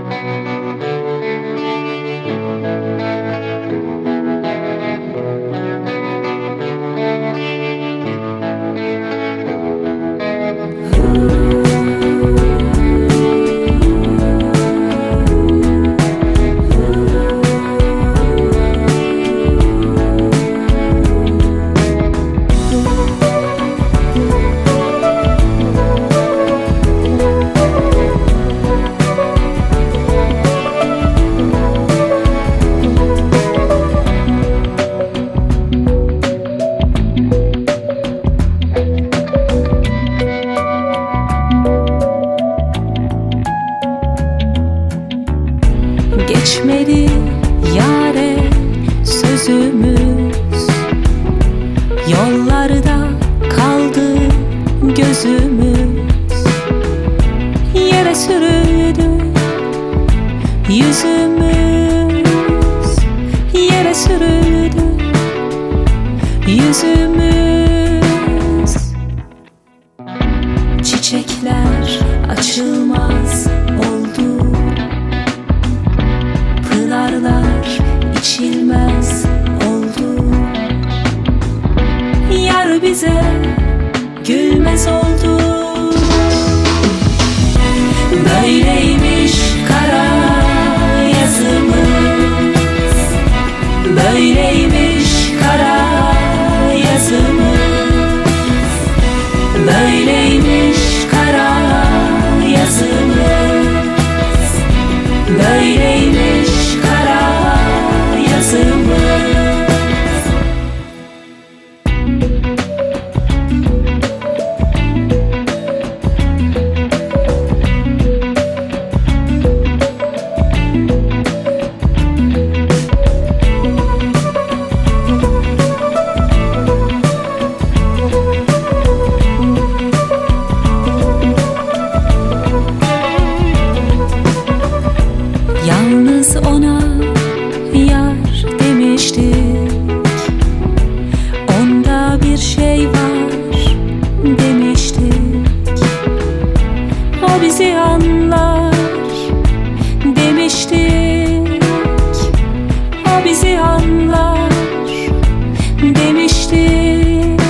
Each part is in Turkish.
Geçmedi yâre sözümüz, yollarda kaldı gözümüz. Yere sürüldü yüzümüz, yere sürüldü yüzümüz. Çiçekler açılmaz oldu, pınarlar içilmez oldu. Yar bize gülmez oldu. Böyleymiş kara yazımız, böyleymiş kara yazımız, böyleymiş kara yazımız, böyleymiş kara yazımız. Yalnız ona yar demiştik, onda bir şey var demiştik. O bizi anlar demiştik, o bizi anlar demiştik.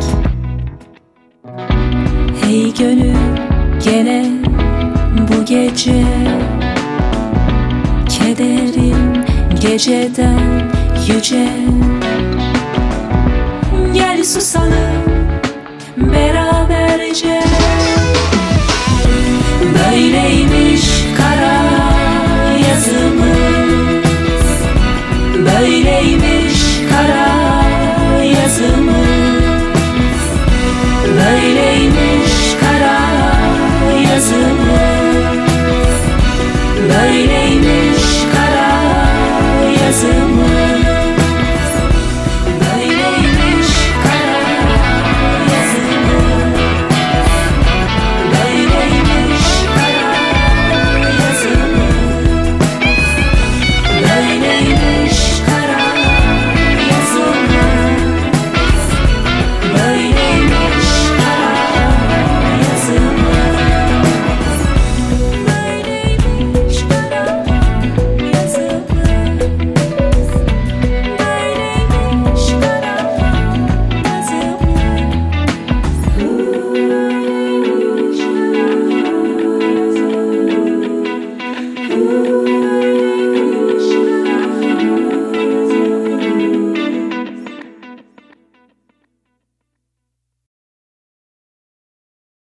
Hey gönül gene bu gece, kederim geceden yüce. Gel susalım beraberce. Böyleymiş